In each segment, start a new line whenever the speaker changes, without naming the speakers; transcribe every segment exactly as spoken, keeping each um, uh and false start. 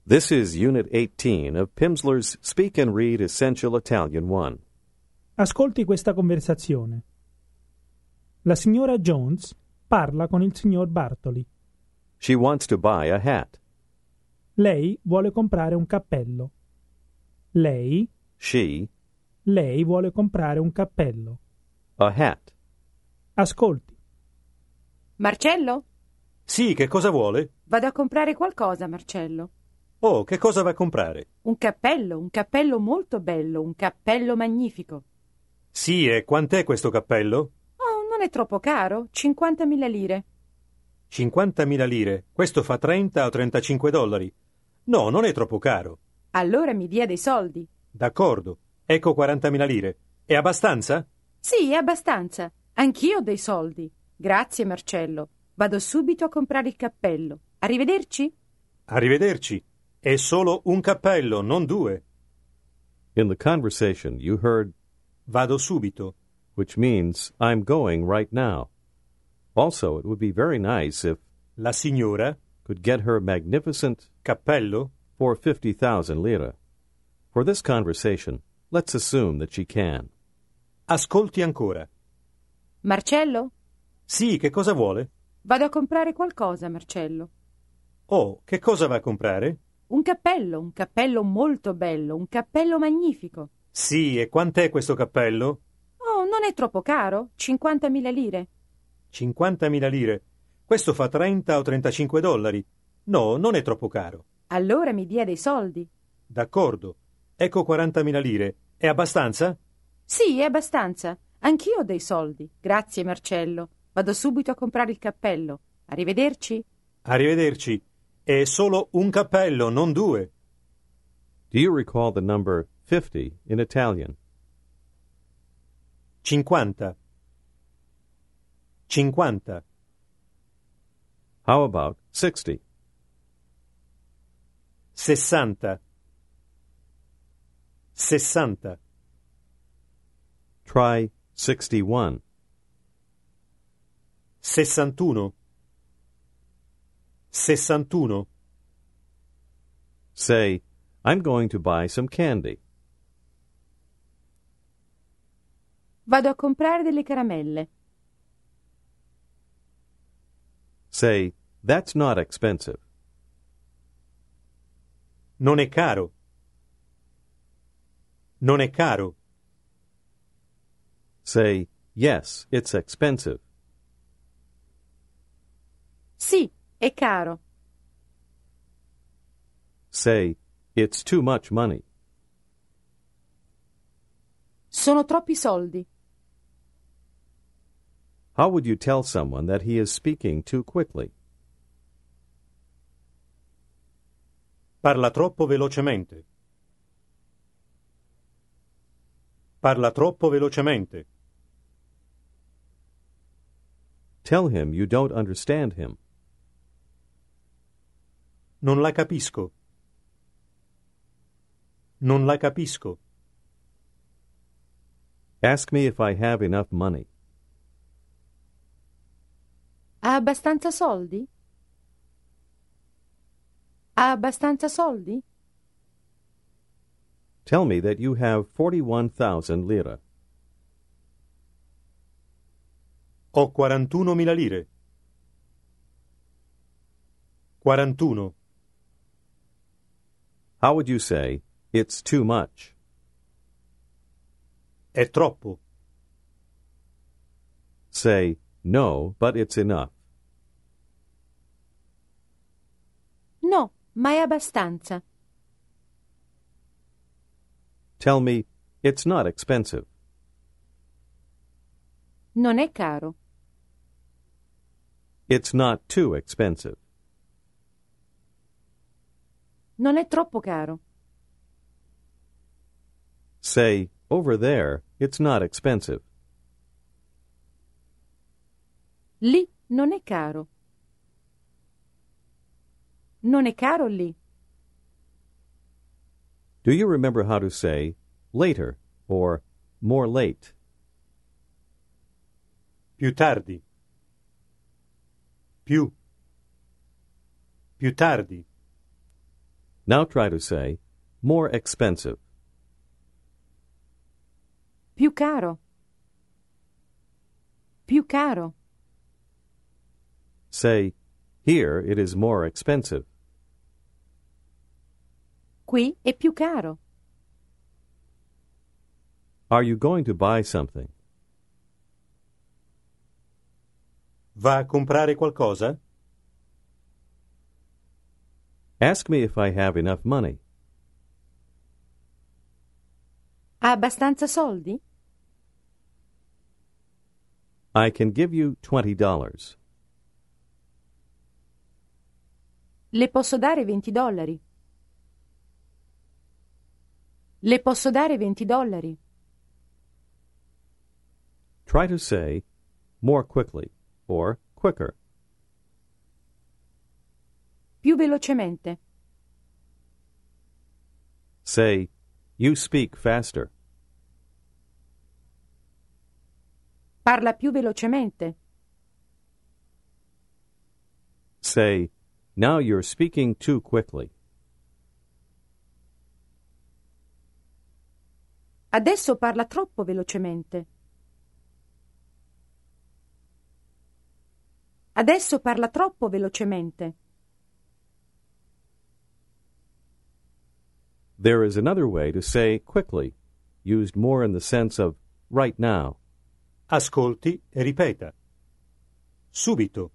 This is Unit eighteen of Pimsleur's Speak and Read Essential Italian one.
Ascolti questa conversazione. La signora Jones parla con il signor Bartoli.
She wants to buy a hat.
Lei vuole comprare un cappello. Lei,
She,
lei vuole comprare un cappello.
a hat.
Ascolti.
Marcello?
Sì, che cosa vuole?
Vado a comprare qualcosa, Marcello.
Oh, che cosa va a comprare?
Un cappello, un cappello molto bello, un cappello magnifico.
Sì, e quant'è questo cappello?
Oh, non è troppo caro? cinquantamila lire.
cinquantamila lire. Questo fa trenta o trentacinque dollari. No, non è troppo caro.
Allora mi dia dei soldi.
D'accordo. Ecco quarantamila lire. È abbastanza?
Sì, è abbastanza. Anch'io ho dei soldi. Grazie, Marcello. Vado subito a comprare il cappello. Arrivederci.
Arrivederci. È solo un cappello, non due.
In the conversation, you heard
Vado subito.
which means I'm going right now. Also, it would be very nice if
La signora,
could get her magnificent
cappello,
for fifty thousand lire. For this conversation, let's assume that she can.
ascolti ancora.
Marcello?
Sì, che cosa vuole?
Vado a comprare qualcosa, Marcello.
Oh, che cosa va a comprare?
Un cappello, un cappello molto bello, un cappello magnifico.
Sì, e quant'è questo cappello?
Oh, non è troppo caro? cinquantamila lire.
cinquantamila lire. Questo fa trenta o trentacinque dollari. No, non è troppo caro.
Allora mi dia dei soldi.
D'accordo. Ecco quarantamila lire. È abbastanza?
Sì, è abbastanza. Anch'io ho dei soldi. Grazie, Marcello. Vado subito a comprare il cappello. Arrivederci.
Arrivederci. È solo un cappello, non due.
Do you recall the number fifty in Italian?
cinquanta. cinquanta.
How about sixty?
sessanta. sessanta.
Try sixty-one.
sessantuno. sessantuno.
Say, I'm going to buy some candy.
Vado a comprare delle caramelle.
Say, that's not expensive.
Non è caro. Non è caro.
Say, yes, it's expensive.
Sì, è caro.
Say, it's too much money.
Sono troppi soldi.
How would you tell someone that he is speaking too quickly?
Parla troppo velocemente. Parla troppo velocemente.
Tell him you don't understand him.
Non la capisco. Non la capisco.
Ask me if I have enough money.
Ha abbastanza soldi? Ha abbastanza soldi?
Tell me that you have forty-one thousand lire.
Ho quarantunomila lire. quarantuno.
How would you say, it's too much?
È troppo.
Say, no, but it's enough.
No, ma è abbastanza.
Tell me, it's not expensive.
Non è caro.
It's not too expensive.
Non è troppo caro.
Say, over there, it's not expensive.
Lì non è caro. Non è caro lì.
Do you remember how to say later or more late?
Più tardi. Più. Più tardi.
Now try to say, more expensive.
Più caro. Più caro.
Say, here it is more expensive.
Qui è più caro.
Are you going to buy something?
Va a comprare qualcosa?
Ask me if I have enough money.
Ha abbastanza soldi?
I can give you twenty dollars.
Le posso dare venti dollari. Le posso dare venti dollari.
Try to say, more quickly, or quicker.
Più velocemente.
Say, you speak faster.
Parla più velocemente.
Say, now you're speaking too quickly.
Adesso parla troppo velocemente. Adesso parla troppo velocemente.
There is another way to say quickly, used more in the sense of right now.
Ascolti e ripeta. Subito.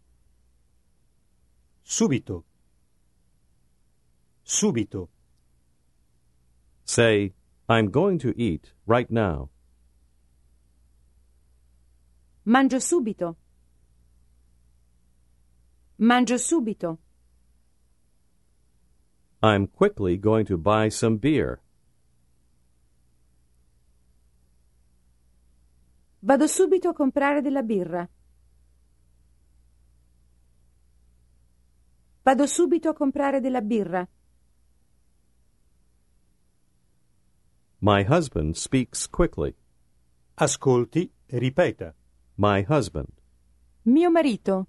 Subito. Subito.
Say, I'm going to eat right now.
Mangio subito. Mangio subito.
I'm quickly going to buy some beer.
Vado subito a comprare della birra. Vado subito a comprare della birra.
My husband speaks quickly.
Ascolti e ripeta.
My husband.
Mio marito.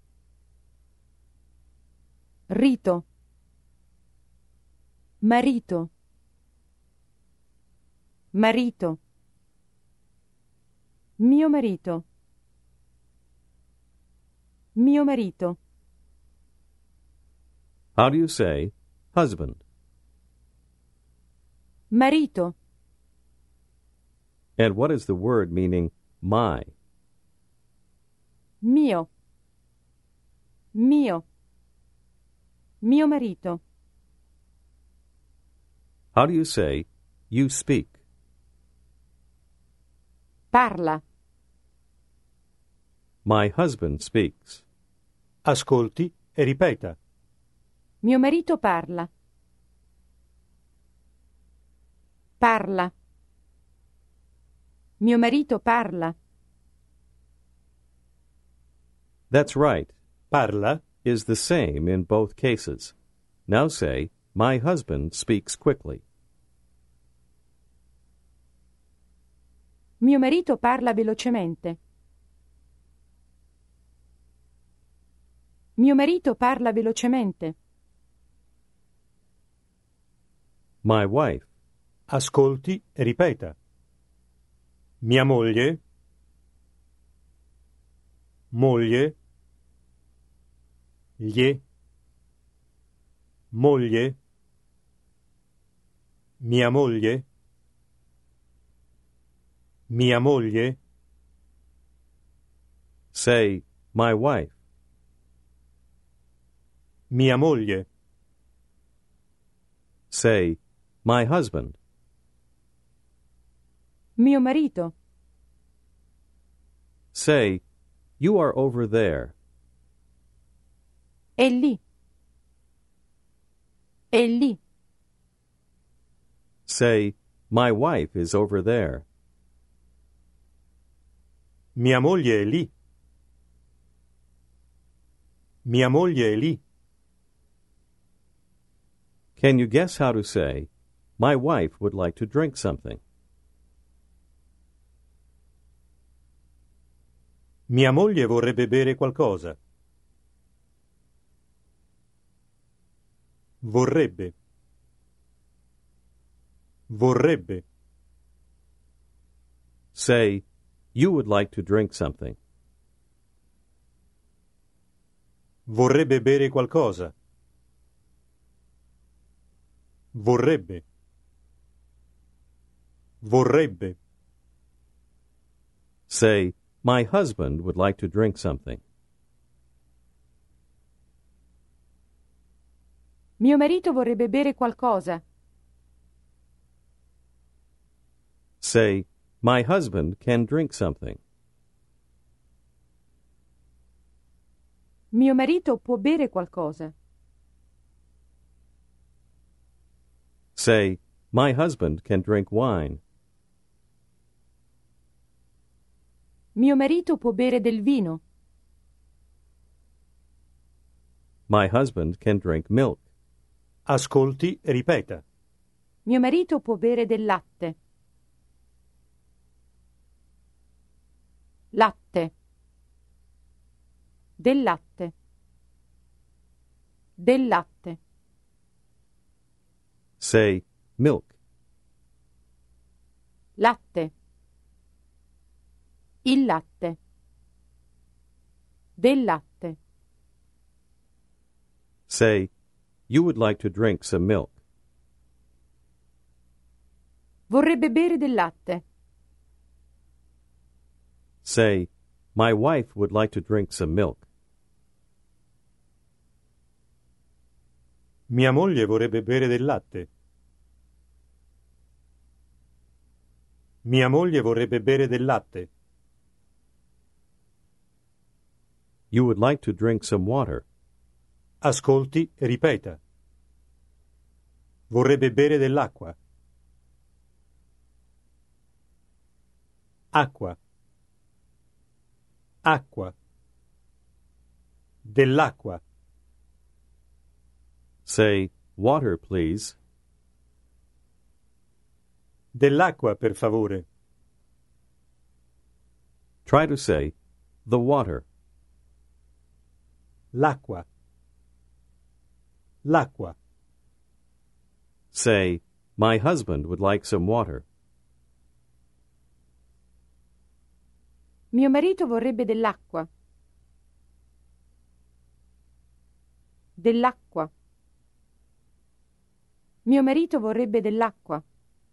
Rito. Marito. Marito. Mio marito. Mio marito.
How do you say husband?
Marito.
And what is the word meaning my?
Mio. Mio. Mio marito.
How do you say you speak?
Parla.
My husband speaks.
Ascolti e ripeta.
Mio marito parla. Parla. Mio marito parla.
That's right.
Parla.
Is the same in both cases. Now say, my husband speaks quickly.
Mio marito parla velocemente. Mio marito parla velocemente.
My wife.
Ascolti e ripeta. Mia moglie. Moglie. Gli. Moglie. Mia moglie. Mia moglie.
Say, my wife.
Mia moglie.
Say, my husband.
Mio marito.
Say, you are over there.
È lì. È lì.
Say, my wife is over there.
Mia moglie è lì. Mia moglie è lì.
Can you guess how to say, my wife would like to drink something?
Mia moglie vorrebbe bere qualcosa. Vorrebbe. Vorrebbe.
Say, you would like to drink something.
Vorrebbe bere qualcosa. Vorrebbe. Vorrebbe.
Say, my husband would like to drink something.
Mio marito vorrebbe bere qualcosa.
Say, my husband can drink something.
Mio marito può bere qualcosa.
Say, my husband can drink wine.
Mio marito può bere del vino.
My husband can drink milk.
Ascolti e ripeta.
Mio marito può bere del latte. Latte. Del latte. Del latte.
Say, milk.
Latte. Il latte. Del latte.
Say, you would like to drink some milk.
Vorrebbe bere del latte.
Say, my wife would like to drink some milk.
Mia moglie vorrebbe bere del latte. Mia moglie vorrebbe bere del latte.
You would like to drink some water.
Ascolti e ripeta. Vorrebbe bere dell'acqua. Acqua. Acqua. Dell'acqua.
Say, water, please.
Dell'acqua, per favore.
Try to say, the water.
L'acqua. L'acqua.
Say, my husband would like some water.
Mio marito vorrebbe dell'acqua. Dell'acqua. Mio marito vorrebbe dell'acqua.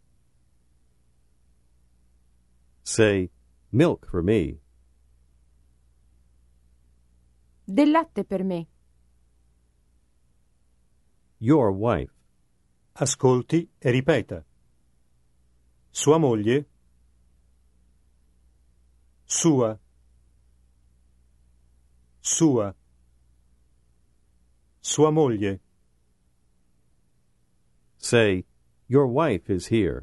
Say, milk for me.
Del latte per me.
Your wife.
Ascolti e ripeta. Sua moglie. Sua. Sua. Sua moglie.
Say, your wife is here.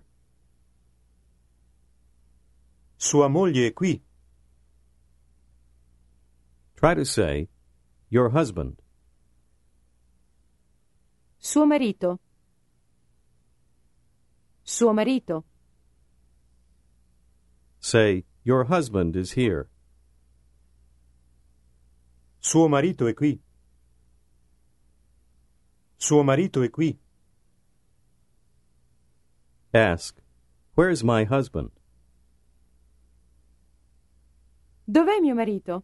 Sua moglie è qui.
Try to say, your husband.
Suo marito. Suo marito.
Say, your husband is here.
Suo marito è qui. Suo marito è qui.
Ask, where's my husband?
Dov'è mio marito?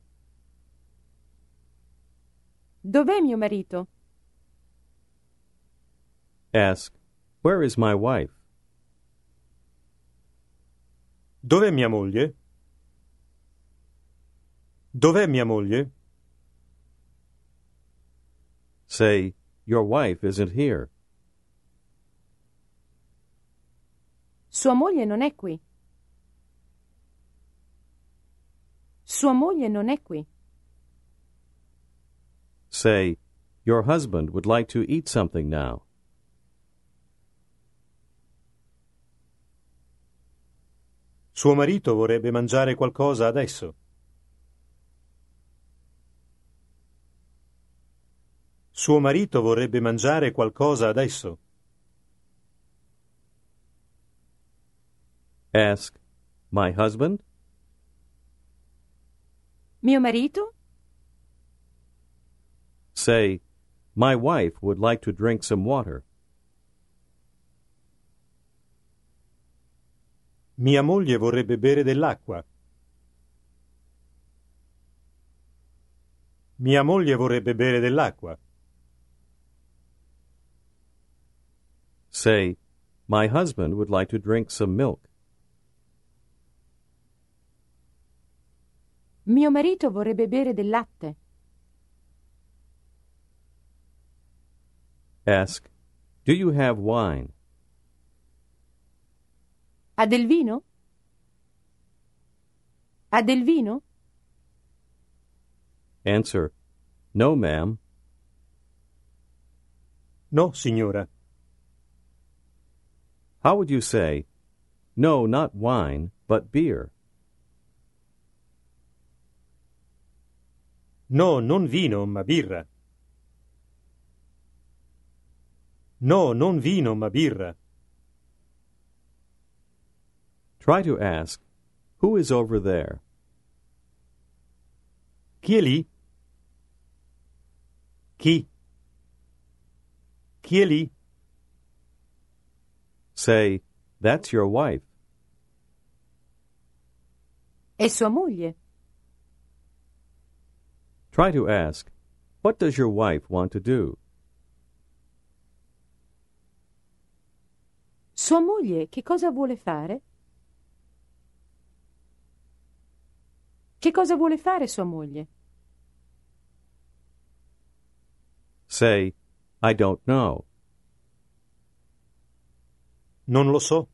Dov'è mio marito?
Ask, where is my wife?
Dov'è mia moglie? Dov'è mia moglie?
Say, your wife isn't here.
Sua moglie non è qui. Sua moglie non è qui.
Say, your husband would like to eat something now.
Suo marito vorrebbe mangiare qualcosa adesso. Suo marito vorrebbe mangiare qualcosa adesso.
Ask, my husband?
Mio marito?
Say, My wife would like to drink some water.
Mia moglie vorrebbe bere dell'acqua. Mia moglie vorrebbe bere dell'acqua.
Say, my husband would like to drink some milk.
Mio marito vorrebbe bere del latte.
Ask, do you have wine?
Ha del vino? Ha del vino?
Answer, no, ma'am.
No, signora.
How would you say, no, not wine, but beer?
No, non vino, ma birra. No, non vino, ma birra.
Try to ask, who is over there?
Chi è lì? Chi? Chi è lì?
Say, that's your wife.
È sua moglie.
Try to ask, what does your wife want to do?
Sua moglie che cosa vuole fare? Che cosa vuole fare sua moglie?
Say, I don't know.
Non lo so.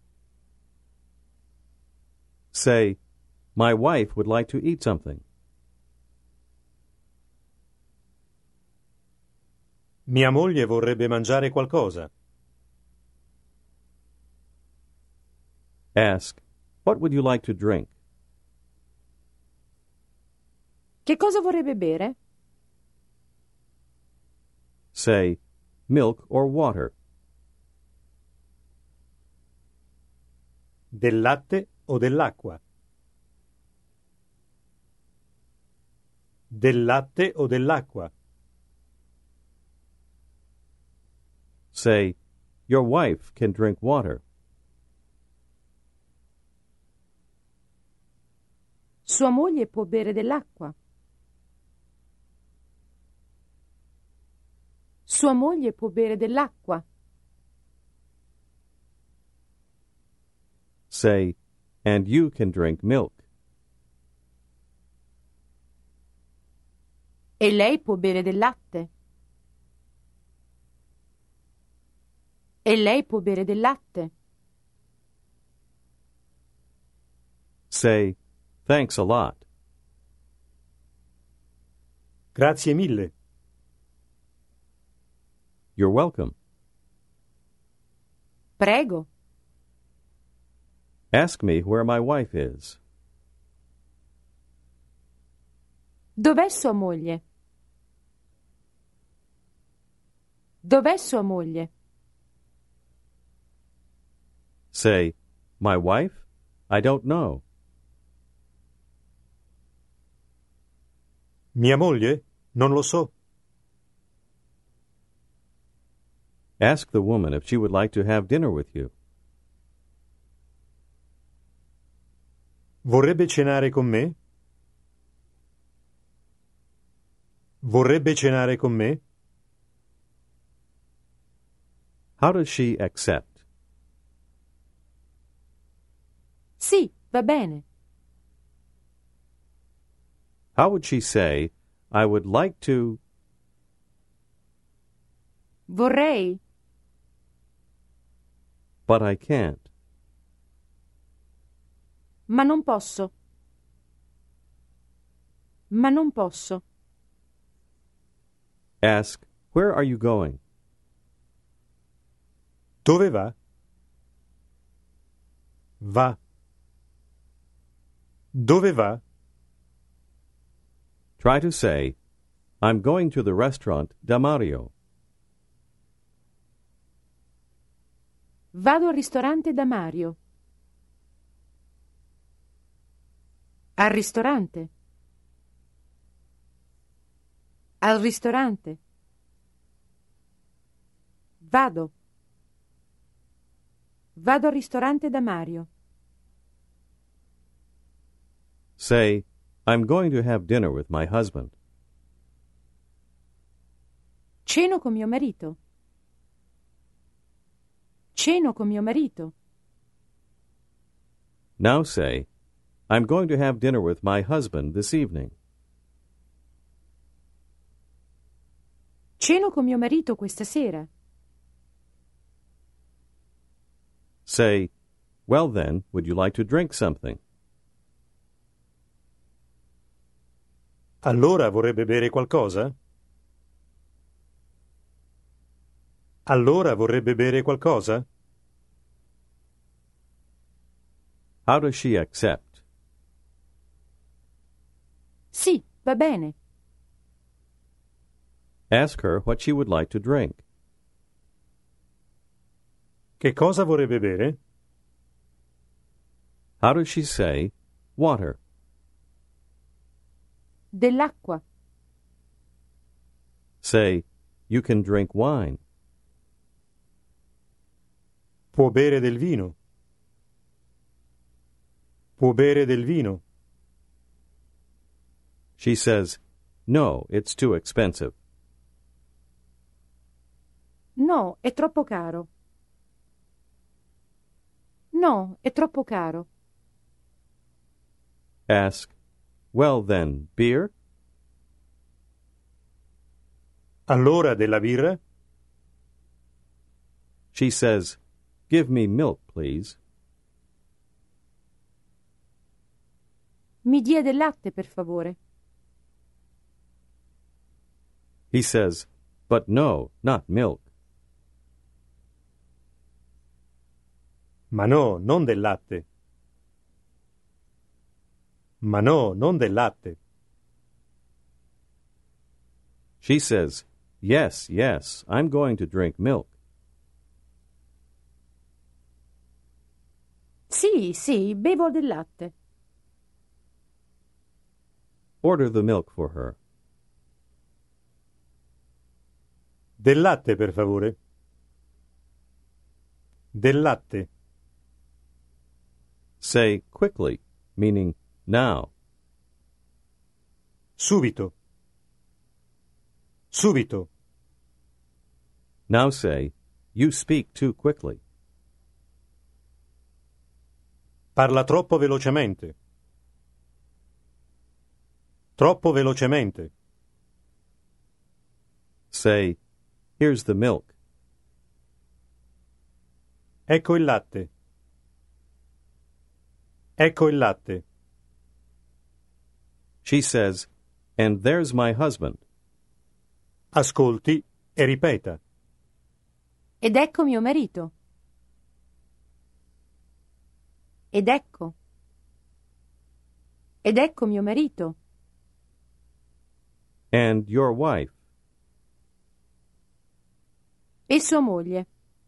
Say, my wife would like to eat something.
Mia moglie vorrebbe mangiare qualcosa.
Ask, what would you like to drink?
Che cosa vorrebbe bere?
Say, milk or water.
Del latte o dell'acqua? Del latte o dell'acqua?
Say, your wife can drink water.
Sua moglie può bere dell'acqua. Sua moglie può bere dell'acqua.
Say, and you can drink milk.
E lei può bere del latte. E lei può bere del latte.
Say, thanks a lot.
Grazie mille.
You're welcome.
Prego.
Ask me where my wife is.
Dov'è sua moglie? Dov'è sua moglie?
Say, my wife? I don't know.
Mia moglie? Non lo so.
Ask the woman if she would like to have dinner with you.
Vorrebbe cenare con me? Vorrebbe cenare con me?
How does she accept?
Sì, va bene.
How would she say, I would like to...
Vorrei.
but I can't?
Ma non posso. Ma non posso.
Ask, where are you going?
Dove va? Va. Dove va?
Try to say, I'm going to the restaurant da Mario.
Vado al ristorante da Mario. Al ristorante. Al ristorante. Vado. Vado al ristorante da Mario.
Say, I'm going to have dinner with my husband.
Ceno con mio marito. Ceno con mio marito.
Now say, I'm going to have dinner with my husband this evening.
Ceno con mio marito questa sera.
Say, well then, would you like to drink something?
Allora vorrebbe bere qualcosa? Allora vorrebbe bere qualcosa?
How does she accept?
Sì, va bene.
Ask her what she would like to drink.
Che cosa vorrebbe bere?
How does she say, water?
Dell'acqua.
Say, you can drink wine.
Può bere del vino. Può bere del vino.
She says, no, it's too expensive.
No, è troppo caro. No, è troppo caro.
Ask, well then, beer?
Allora della birra?
She says, give me milk, please.
Mi dia del latte, per favore.
He says, but no, not milk.
Ma no, non del latte. Ma no, non del latte.
She says, yes, yes, I'm going to drink milk.
Sì, sì, bevo del latte.
Order the milk for her.
Del latte, per favore. Del latte.
Say quickly, meaning now.
Subito. Subito.
Now say, you speak too quickly.
Parla troppo velocemente. Troppo velocemente.
Say, here's the milk.
Ecco il latte. Ecco il latte.
She says, and there's my husband.
Ascolti e ripeta.
Ed ecco mio marito. Ed ecco. Ed ecco mio marito.
And your wife.
E sua moglie.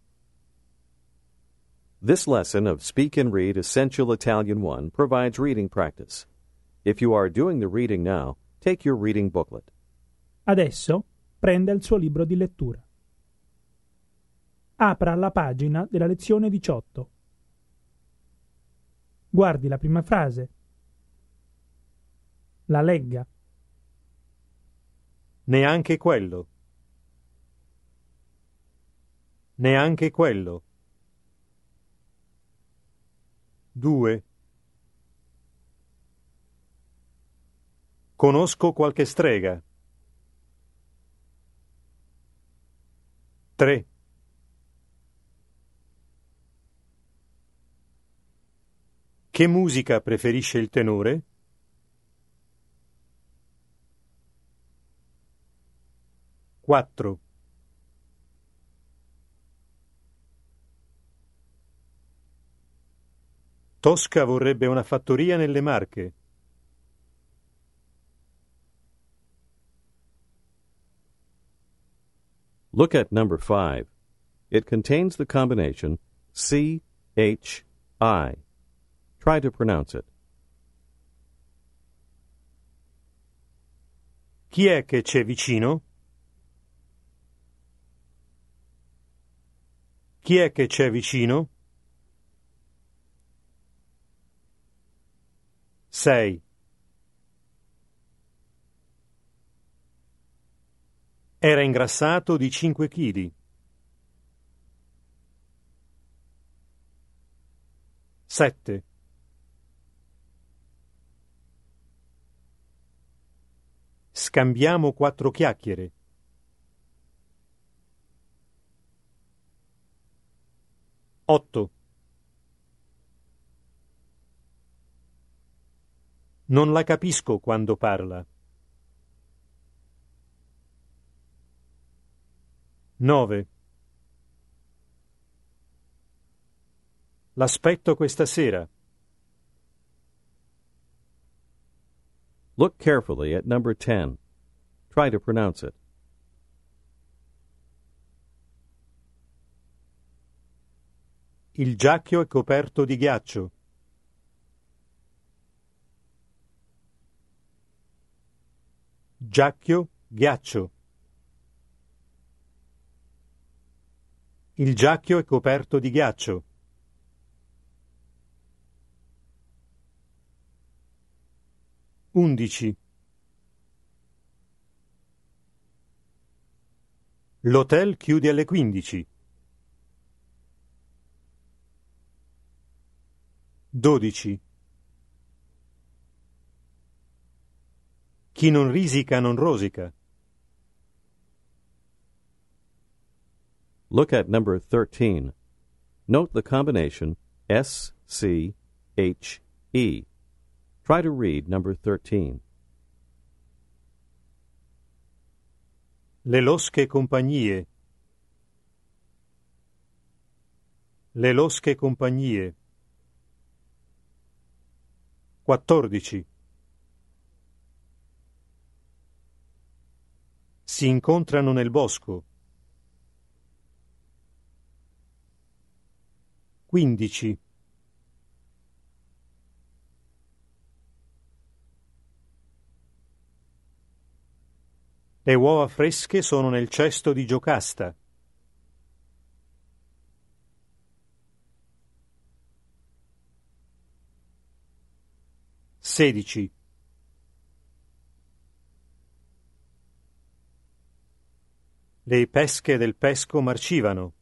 This lesson of Speak and Read Essential Italian one provides reading practice. If you are doing the reading now, take your reading booklet.
Adesso prenda il suo libro di lettura. Apra la pagina della lezione diciotto. Guardi la prima frase. La legga.
Neanche quello. Neanche quello. Due. Conosco qualche strega. Tre. Che musica preferisce il tenore? Quattro. Tosca vorrebbe una fattoria nelle Marche.
Look at number five. It contains the combination C H I. Try to pronounce it.
Chi è che c'è vicino? Chi è che c'è vicino? Sei. Era ingrassato di cinque chili. Sette. Scambiamo quattro chiacchiere. Otto. Non la capisco quando parla. Nove. L'aspetto questa sera.
Look carefully at number ten. Try to pronounce it.
Il giacchio è coperto di ghiaccio. Giacchio, ghiaccio. Il giacchio è coperto di ghiaccio. Undici. L'hotel chiude alle quindici. Dodici. Chi non risica non rosica.
Look at number thirteen. Note the combination S C H E. Try to read number thirteen.
Le losche compagnie. Le losche compagnie. Quattordici. Si incontrano nel bosco. Quindici. Le uova fresche sono nel cesto di Giocasta. Sedici. Le pesche del pesco marcivano.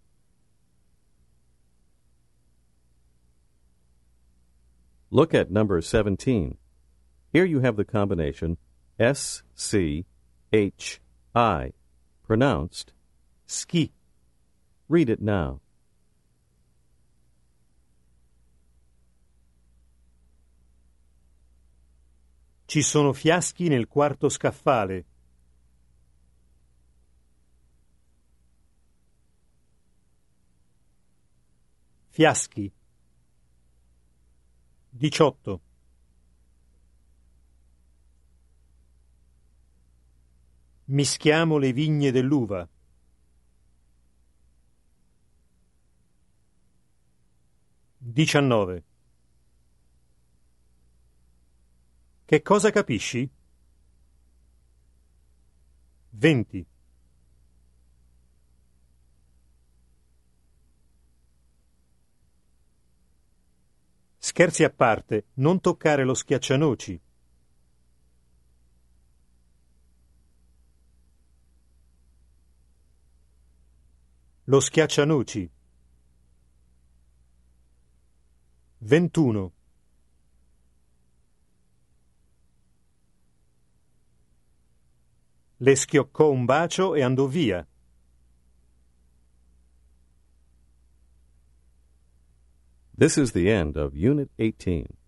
Look at number seventeen. Here you have the combination S C H I, pronounced ski. Read it now.
Ci sono fiaschi nel quarto scaffale. Fiaschi. Diciotto. Mischiamo le vigne dell'uva. Diciannove. Che cosa capisci? Venti. Scherzi a parte, non toccare lo schiaccianoci. Lo schiaccianoci. Ventuno. Le schioccò un bacio e andò via.
This is the end of Unit eighteen.